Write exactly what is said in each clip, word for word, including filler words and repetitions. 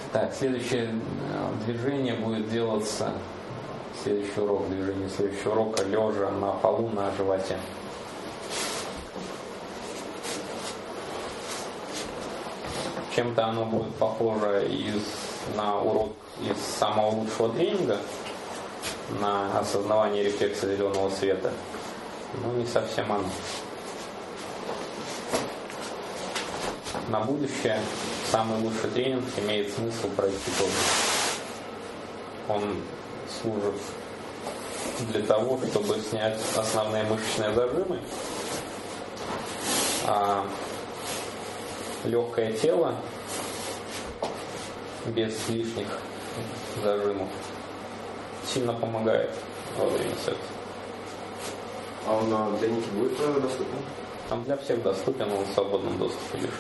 Так, следующее движение будет делаться, следующий урок, движение следующего урока, лежа на полу на животе. Чем-то оно будет похоже из, на урок из самого лучшего тренинга, на осознавание рефлекса зеленого света, но не совсем оно. На будущее самый лучший тренинг имеет смысл пройти тоже. Он служит для того, чтобы снять основные мышечные зажимы, а легкое тело без лишних зажимов сильно помогает во время секса. А он на тренинге будет доступен? Он для всех доступен, он в свободном доступе лежит.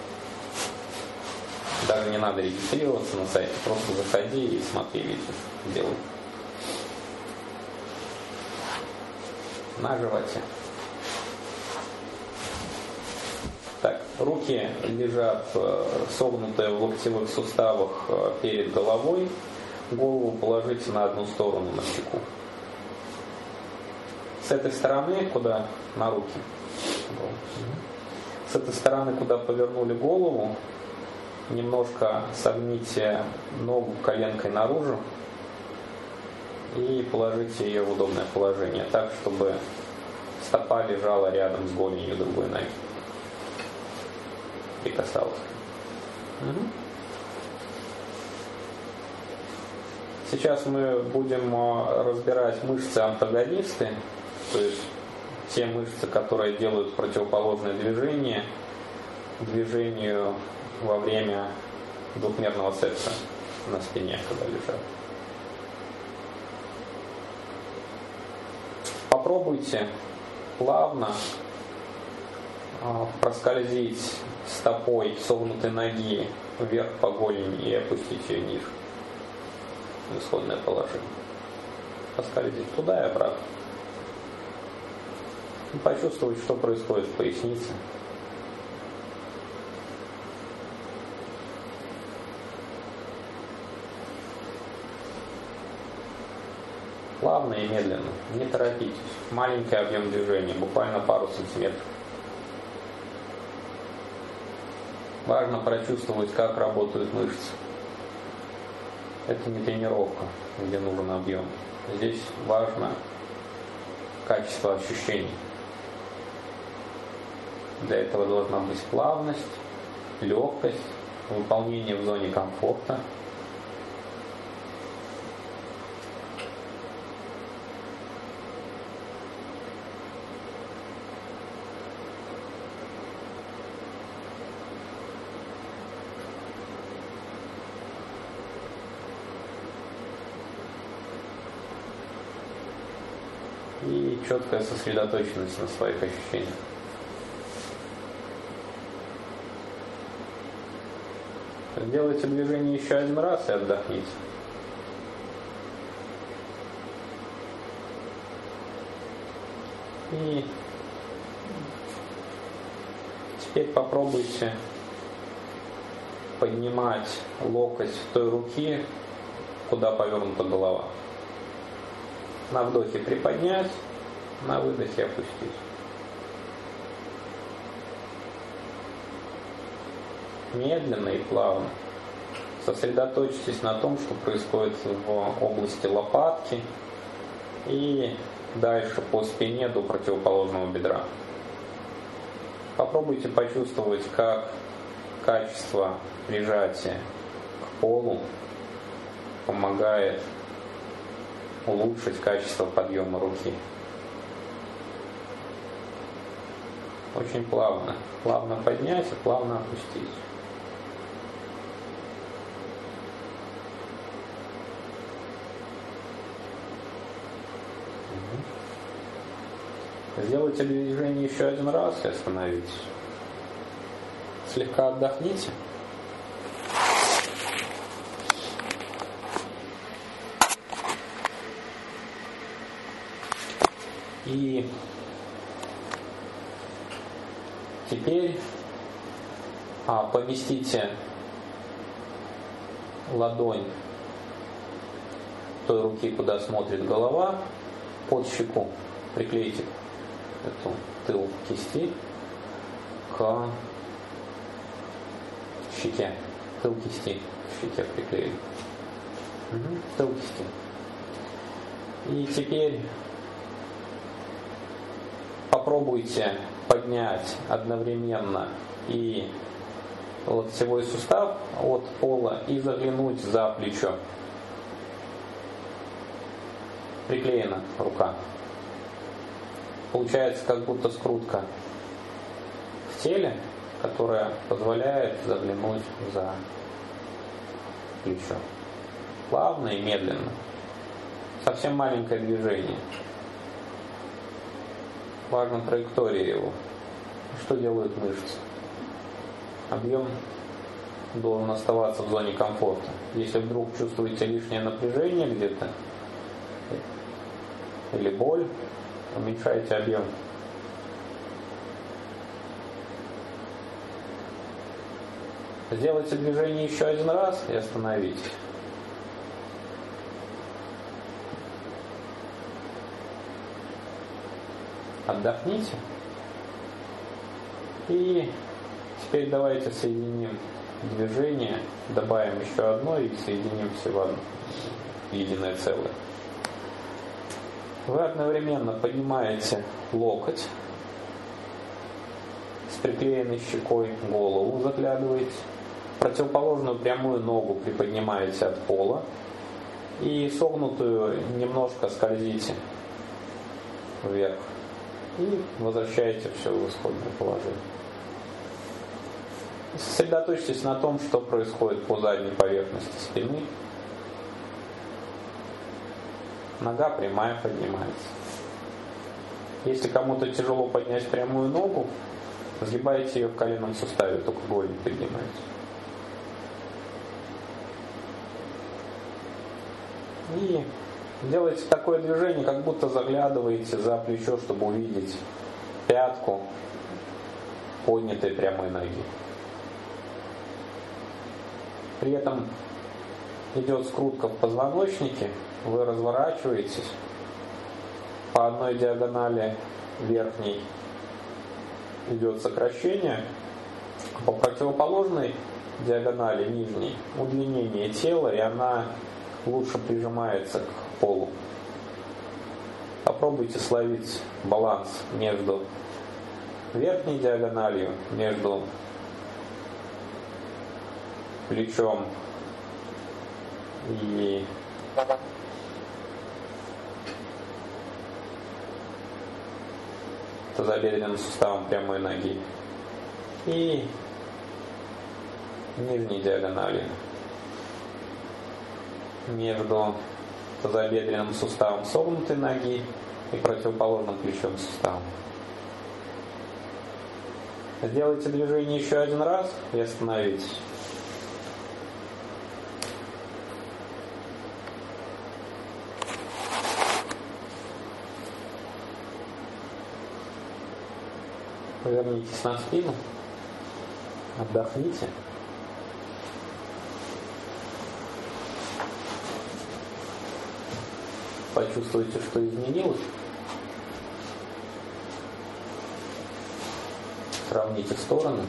Даже не надо регистрироваться на сайте, просто заходи и смотри видео, делай. На животе. Так, руки лежат согнутые в локтевых суставах перед головой. Голову положите на одну сторону на щеку. С этой стороны, куда на руки, с этой стороны, куда повернули голову, немножко согните ногу коленкой наружу и положите ее в удобное положение, так, чтобы стопа лежала рядом с голенью другой ноги. Прикасалась. Угу. Сейчас мы будем разбирать мышцы-антагонисты, то есть те мышцы, которые делают противоположное движение движению во время двухмерного секса на спине, когда лежат. Попробуйте плавно проскользить стопой согнутой ноги вверх по голени и опустить ее ниже в исходное положение. Проскользить туда и обратно. И почувствовать, что происходит в пояснице. Плавно и медленно, не торопитесь. Маленький объем движения, буквально пару сантиметров. Важно прочувствовать, как работают мышцы. Это не тренировка, где нужен объем. Здесь важно качество ощущений. Для этого должна быть плавность, легкость, выполнение в зоне комфорта. И четкая сосредоточенность на своих ощущениях. Сделайте движение еще один раз и отдохните. И теперь попробуйте поднимать локоть той руки, куда повернута голова. На вдохе приподнять, на выдохе опустить. Медленно и плавно. Сосредоточьтесь на том, что происходит в области лопатки и дальше по спине до противоположного бедра. Попробуйте почувствовать, как качество прижатия к полу помогает улучшить качество подъема руки. Очень плавно. Плавно поднять и плавно опустить. Сделайте движение еще один раз и остановитесь. Слегка отдохните. И теперь а, поместите ладонь той руки, куда смотрит голова, под щеку. Приклейте эту тыл кисти к щеке. Тыл кисти к щеке приклеили. Угу. Тыл кисти. И теперь попробуйте поднять одновременно и локтевой сустав от пола и заглянуть за плечо. Приклеена рука. Получается как будто скрутка в теле, которая позволяет заглянуть за плечо. Плавно и медленно. Совсем маленькое движение. Важна траектория его. Что делают мышцы? Объем должен оставаться в зоне комфорта. Если вдруг чувствуете лишнее напряжение где-то или боль, уменьшайте объем. Сделайте движение еще один раз и остановитесь. Отдохните. И теперь давайте соединим движение, добавим еще одно и соединим все в одно единое целое. Вы одновременно поднимаете локоть, с приклеенной щекой голову заглядываете, противоположную прямую ногу приподнимаете от пола и согнутую немножко скользите вверх и возвращаете все в исходное положение. Сосредоточьтесь на том, что происходит по задней поверхности спины. Нога прямая поднимается. Если кому-то тяжело поднять прямую ногу, сгибайте ее в коленном суставе, только голень поднимаете. И делайте такое движение, как будто заглядываете за плечо, чтобы увидеть пятку поднятой прямой ноги. При этом идет скрутка в позвоночнике, вы разворачиваетесь по одной диагонали верхней идет сокращение, а по противоположной диагонали нижней удлинение тела, и она лучше прижимается к полу. Попробуйте словить баланс между верхней диагональю, между плечом и тазобедренным суставом прямой ноги и нижней диагональю между тазобедренным суставом согнутой ноги и противоположным плечевым суставом. Сделайте движение еще один раз и остановитесь. Повернитесь на спину, отдохните. Почувствуйте, что изменилось. Сравните стороны.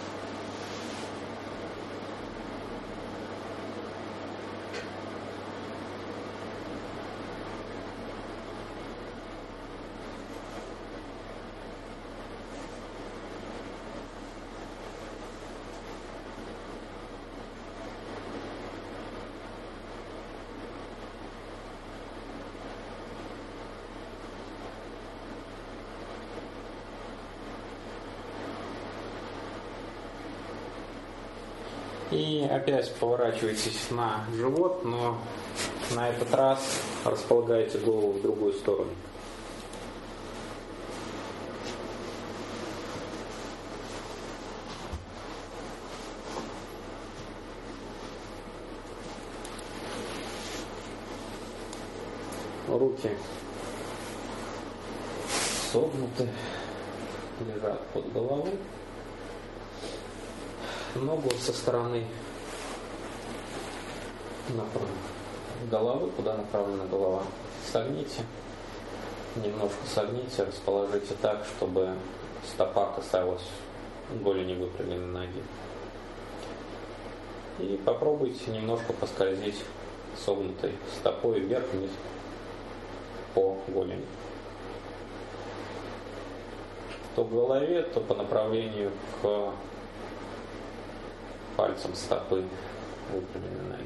И опять поворачивайтесь на живот, но на этот раз располагайте голову в другую сторону. Руки согнуты, лежат под головой. Ногу со стороны направ... головы, куда направлена голова. Согните, немножко согните, расположите так, чтобы стопа касалась голени выпрямленной ноги. И попробуйте немножко поскользить согнутой стопой вверх-вниз по голени. То к голове, то по направлению к пальцам стопы выпрямленной ноги.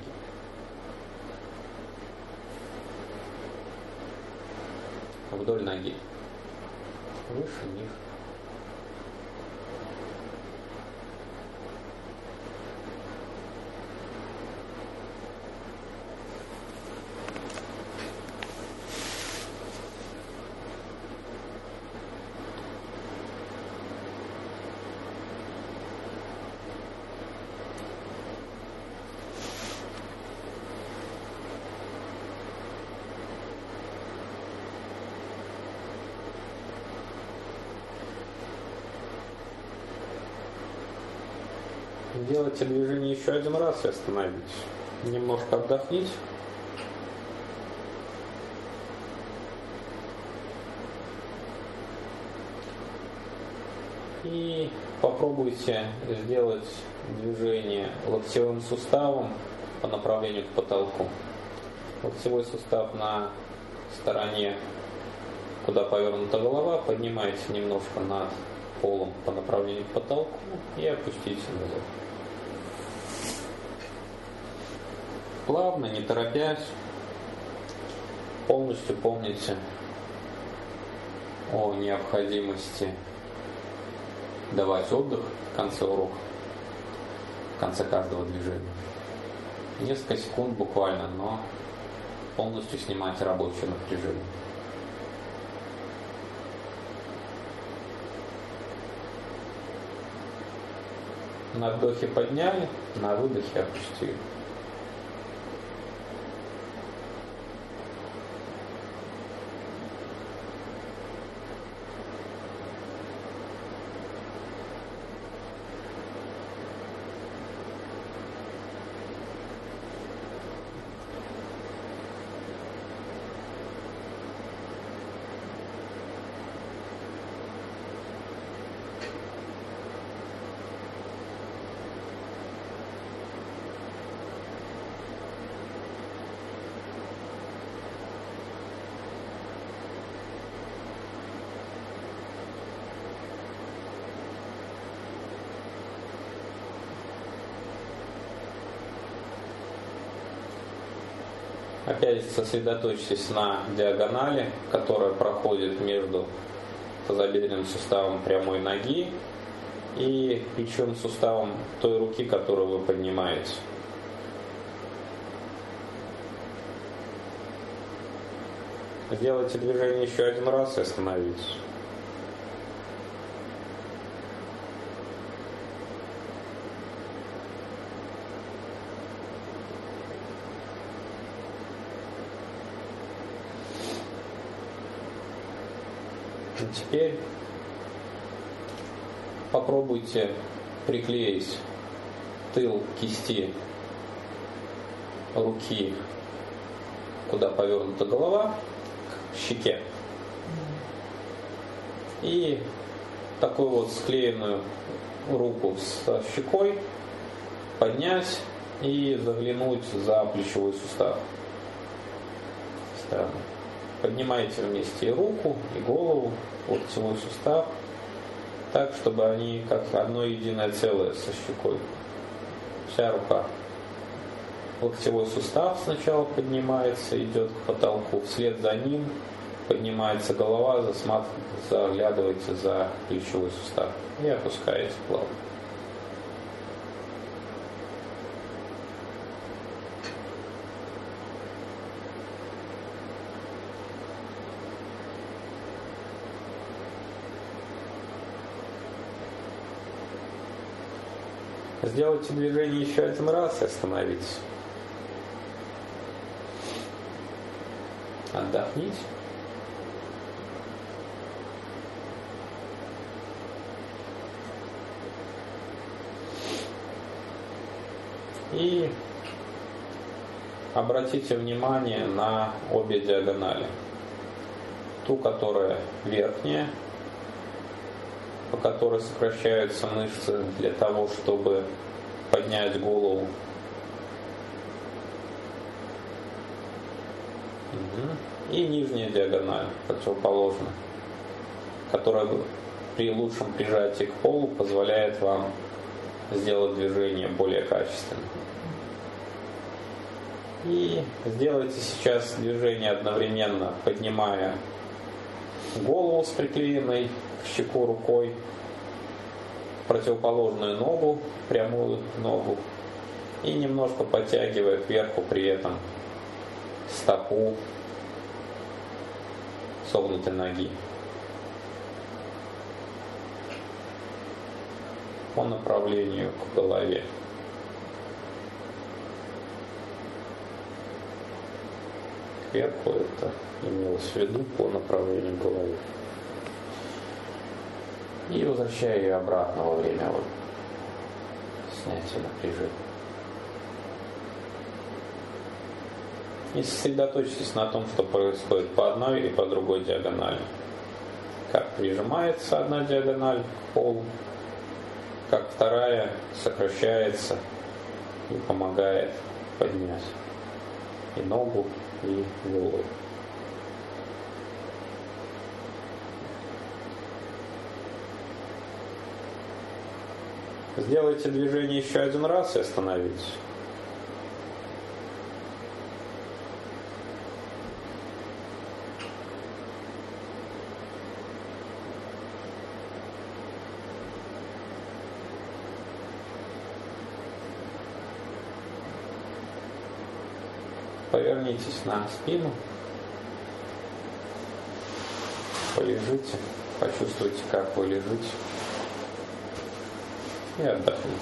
Вдоль ноги. Выше, ниже. Делайте движение еще один раз и остановитесь. Немножко отдохните. И попробуйте сделать движение локтевым суставом по направлению к потолку. Локтевой сустав на стороне, куда повернута голова, поднимайте немножко над полом по направлению к потолку и опустите назад. Плавно, не торопясь, полностью помните о необходимости давать отдых в конце урока, в конце каждого движения. Несколько секунд буквально, но полностью снимайте рабочее напряжение. На вдохе подняли, на выдохе опустили. Опять сосредоточьтесь на диагонали, которая проходит между тазобедренным суставом прямой ноги и плечевым суставом той руки, которую вы поднимаете. Сделайте движение еще один раз и остановитесь. Теперь попробуйте приклеить тыл кисти руки, куда повернута голова, к щеке. И такую вот склеенную руку со щекой поднять и заглянуть за плечевой сустав. Странно. Поднимайте вместе и руку, и голову, локтевой сустав, так, чтобы они как одно единое целое со щекой. Вся рука. Локтевой сустав сначала поднимается, идет к потолку, вслед за ним поднимается голова, засматривайте, заглядывайте за плечевой сустав и опускаете плавно. Сделайте движение еще один раз и остановитесь. Отдохните. И обратите внимание на обе диагонали. Ту, которая верхняя, по которой сокращаются мышцы для того, чтобы поднять голову. И нижняя диагональ, противоположная, которая при лучшем прижатии к полу позволяет вам сделать движение более качественным. И сделайте сейчас движение одновременно, поднимая голову с приклеенной к щеку рукой, противоположную ногу, прямую ногу, и немножко подтягивая кверху при этом стопу согнутой ноги по направлению к голове. Кверху это имелось в виду по направлению к голове. И возвращаю ее обратно во время вот снятия напряжения. И сосредоточьтесь на том, что происходит по одной и по другой диагонали. Как прижимается одна диагональ к полу, как вторая сокращается и помогает поднять и ногу, и голову. Сделайте движение еще один раз и остановитесь. Повернитесь на спину, полежите, почувствуйте, как вы лежите, и отдохните.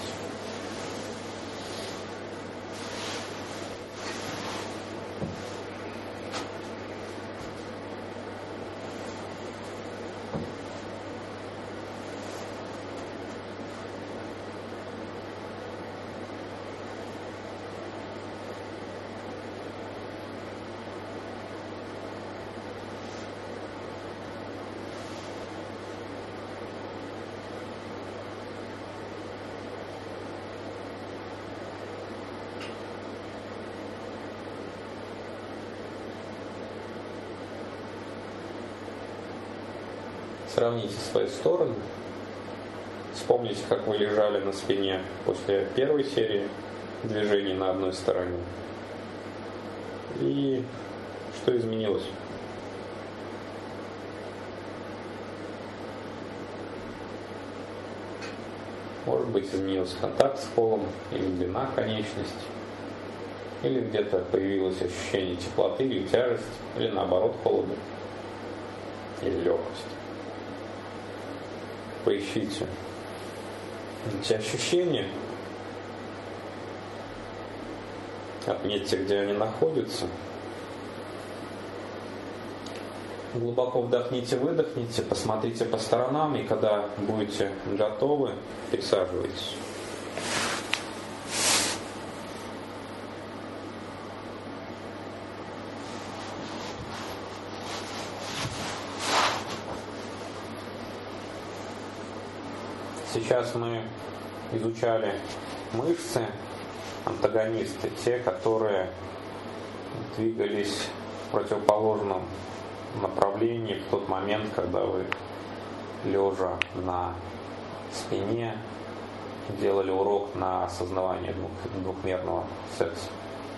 Сравните свои стороны. Вспомните, как вы лежали на спине после первой серии движений на одной стороне. И что изменилось? Может быть, изменился контакт с полом, или длина конечности, или где-то появилось ощущение теплоты или тяжести, или наоборот холода, или легкости. Поищите эти ощущения, отметьте, где они находятся. Глубоко вдохните, выдохните, посмотрите по сторонам, и когда будете готовы, присаживайтесь. Сейчас мы изучали мышцы, антагонисты, те, которые двигались в противоположном направлении в тот момент, когда вы, лежа на спине, делали урок на осознавание двух, двухмерного секса.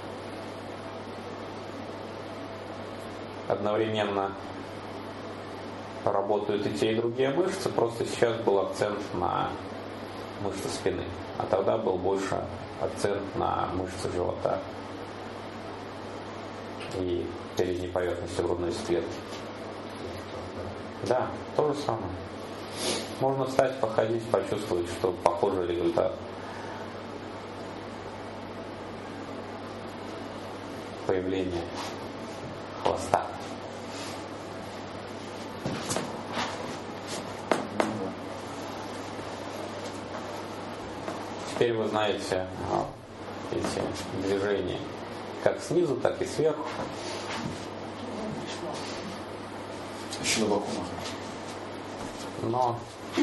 Одновременно работают и те, и другие мышцы, просто сейчас был акцент на мышцы спины, а тогда был больше акцент на мышцы живота и передней поверхности грудной клетки. Да, то же самое. Можно встать, походить, почувствовать, что похожий результат. Появление хвоста. Теперь вы знаете эти движения, как снизу, так и сверху. Еще на боку. Но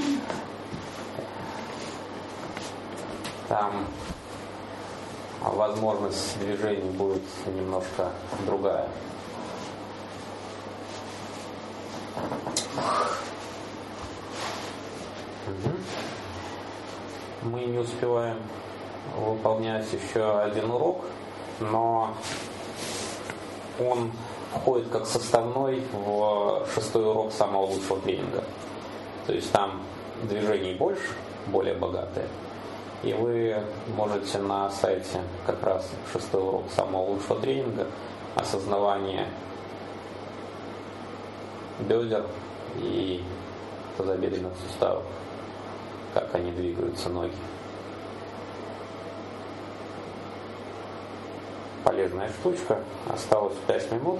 там возможность движения будет немножко другая. Угу. Мы не успеваем выполнять еще один урок, но он входит как составной в шестой урок самого лучшего тренинга. То есть там движений больше, более богатые. И вы можете на сайте как раз шестой урок самого лучшего тренинга, осознавание бедер и тазобедренных суставов, как они двигаются, ноги. Полезная штучка. Осталось пять минут.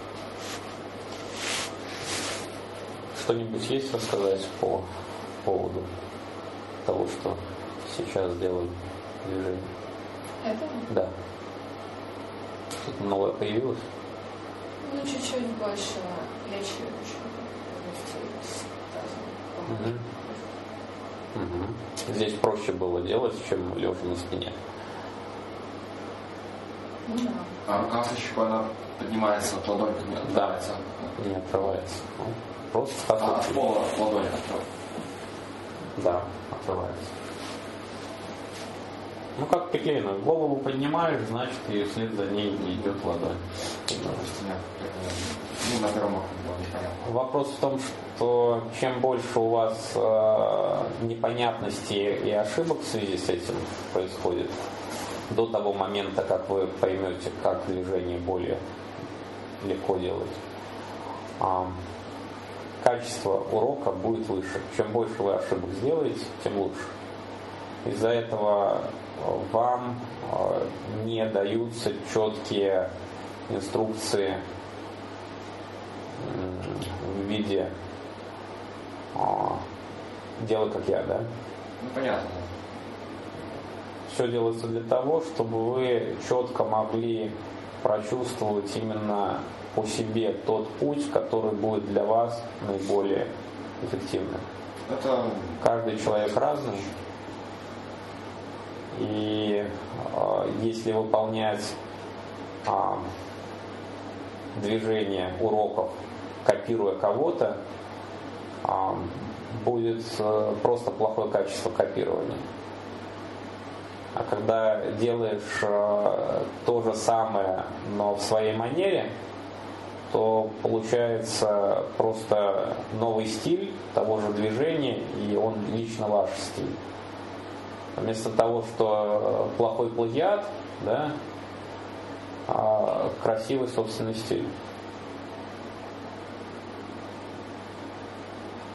Что-нибудь есть рассказать по поводу того, что сейчас делаем движение? Это? Да. Что-то новое появилось? Ну, чуть-чуть больше плечи Угу. Угу. Здесь проще было делать, чем лежа на спине. Ну да. А рука со щекой, она поднимается, вот ладонь не отрывается. Не отрывается. Ну, просто А, так. от пола ладонь отрывается. Да, отрывается. Ну как петлейно, голову поднимаешь, значит и вслед за ней идет ладонь. Ну, на первом окне было непонятно. Вопрос в том, что чем больше у вас э, непонятностей и ошибок в связи с этим происходит, до того момента, как вы поймете, как движение более легко делать, э, качество урока будет выше. Чем больше вы ошибок сделаете, тем лучше. Из-за этого вам э, не даются четкие инструкции в виде а, делай как я, да? Ну, понятно. Все делается для того, чтобы вы четко могли прочувствовать именно по себе тот путь, который будет для вас наиболее эффективным. Это... Каждый человек разный. И э, если выполнять э, движение уроков, копируя кого-то, э, будет э, просто плохое качество копирования. А когда делаешь э, то же самое, но в своей манере, то получается просто новый стиль того же движения, и он лично ваш стиль. Вместо того, что плохой плагиат, да, красивый собственный стиль.